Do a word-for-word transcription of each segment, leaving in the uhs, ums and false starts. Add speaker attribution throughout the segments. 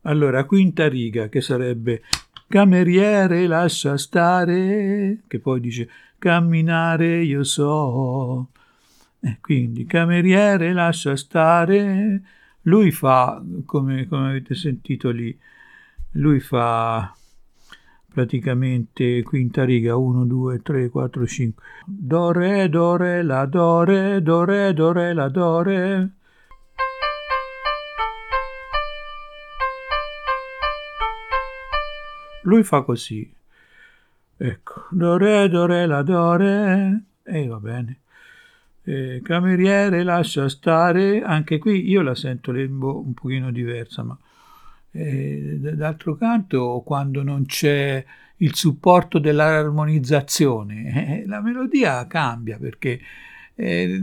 Speaker 1: Allora, quinta riga, che sarebbe cameriere lascia stare, che poi dice camminare io so. Eh, quindi cameriere lascia stare, lui fa, come, come avete sentito lì, lui fa praticamente quinta riga, uno, due, tre, quattro, cinque, do, re, do, re, la, do, re, do, re, do, re, la, do, re. Lui fa così, ecco, do, re, do, re, la, do, re, e va bene. Eh, cameriere lascia stare, anche qui io la sento lembo un pochino diversa, ma eh, d'altro canto quando non c'è il supporto dell'armonizzazione eh, la melodia cambia, perché eh,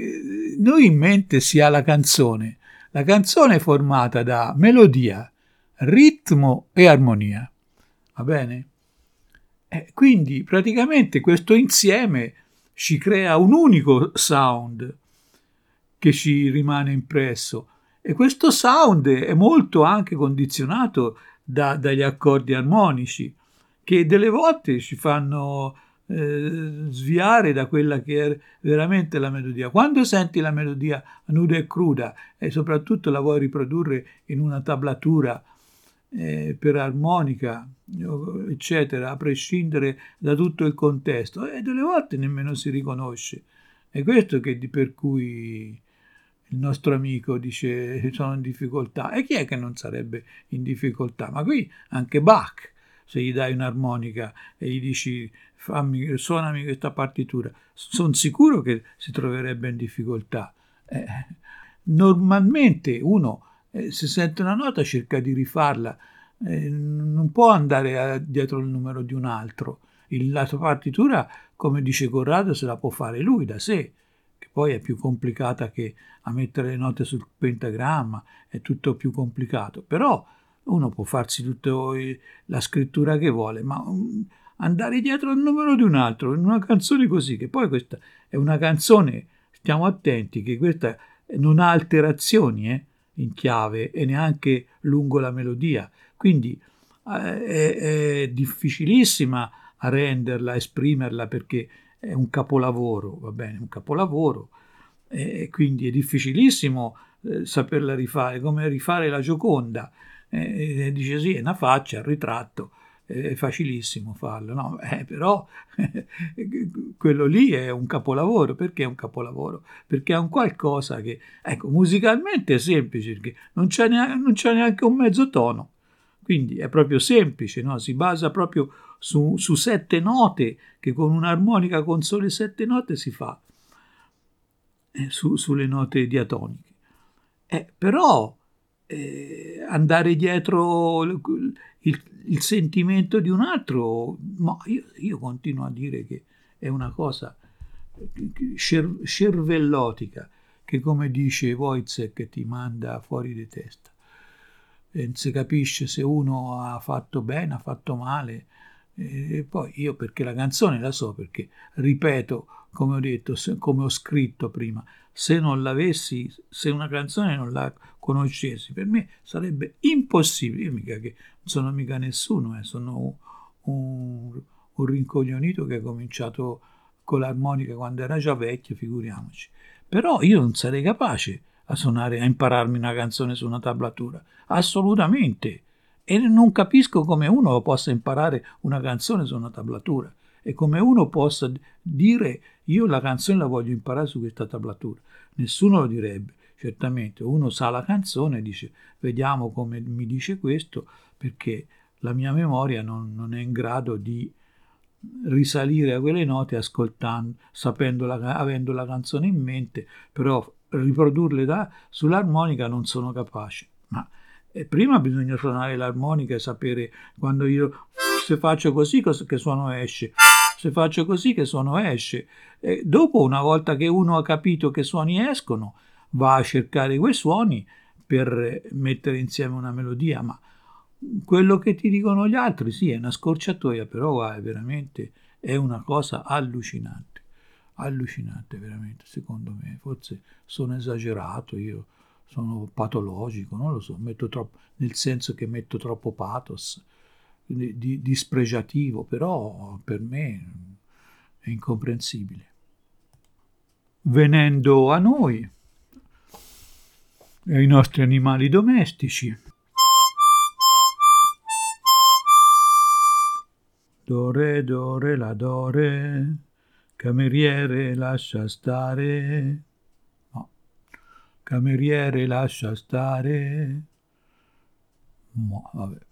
Speaker 1: noi in mente si ha la canzone, la canzone è formata da melodia, ritmo e armonia, va bene? Eh, quindi praticamente questo insieme ci crea un unico sound che ci rimane impresso, e questo sound è molto anche condizionato da, dagli accordi armonici, che delle volte ci fanno eh, sviare da quella che è veramente la melodia. Quando senti la melodia nuda e cruda e soprattutto la vuoi riprodurre in una tablatura eh, per armonica, eccetera, a prescindere da tutto il contesto, e delle volte nemmeno si riconosce. È questo che per cui il nostro amico dice sono in difficoltà. E chi è che non sarebbe in difficoltà? Ma qui anche Bach, se gli dai un'armonica e gli dici fammi, suonami questa partitura, sono sicuro che si troverebbe in difficoltà. Eh, normalmente uno eh, se sente una nota cerca di rifarla, eh, non può andare a, dietro il numero di un altro. Il, la sua partitura, come dice Corrado, se la può fare lui da sé, che poi è più complicata che a mettere le note sul pentagramma, è tutto più complicato, però uno può farsi tutta la scrittura che vuole, ma um, andare dietro al numero di un altro in una canzone così, che poi questa è una canzone, stiamo attenti che questa non ha alterazioni eh, in chiave e neanche lungo la melodia, quindi eh, è, è difficilissima a renderla, a esprimerla, perché è un capolavoro, va bene, un capolavoro, e quindi è difficilissimo eh, saperla rifare, come rifare la Gioconda. Eh, eh, dice sì, è una faccia, il ritratto, è facilissimo farlo, no? Eh, però quello lì è un capolavoro. Perché è un capolavoro? Perché è un qualcosa che, ecco, musicalmente è semplice, perché non c'è neanche, non c'è neanche un mezzo tono, quindi è proprio semplice, no? Si basa proprio su, su sette note, che con un'armonica con sole sette note si fa, eh, su, sulle note diatoniche. Eh, però eh, andare dietro il, il, il sentimento di un altro, ma io, io continuo a dire che è una cosa cer- cervellotica, che come dice Wojciech ti manda fuori di testa. E non si capisce se uno ha fatto bene, ha fatto male. E poi io, perché la canzone la so, perché ripeto, come ho detto, se, come ho scritto prima, se non l'avessi, se una canzone non la conoscessi, per me sarebbe impossibile. Io mica che non sono mica nessuno, eh, sono un, un, un rincoglionito che ha cominciato con l'armonica quando era già vecchio, figuriamoci. Però io non sarei capace a suonare, a impararmi una canzone su una tablatura, assolutamente. E non capisco come uno possa imparare una canzone su una tablatura e come uno possa dire io la canzone la voglio imparare su questa tablatura. Nessuno lo direbbe. Certamente uno sa la canzone e dice vediamo come mi dice questo, perché la mia memoria non, non è in grado di risalire a quelle note ascoltando, sapendo la, avendo la canzone in mente, però riprodurle da, sull'armonica non sono capace. Ma eh, prima bisogna suonare l'armonica e sapere quando io se faccio così che suono esce, se faccio così che suono esce. E dopo, una volta che uno ha capito che suoni escono, va a cercare quei suoni per mettere insieme una melodia, ma quello che ti dicono gli altri sì è una scorciatoia, però è veramente è una cosa allucinante, allucinante veramente, secondo me. Forse sono esagerato io, sono patologico, non lo so, metto troppo, nel senso che metto troppo pathos, quindi di, dispregiativo, però per me è incomprensibile. Venendo a noi, ai nostri animali domestici. Do re, do re, la do re, cameriere lascia stare, no, cameriere lascia stare, mo, vabbè.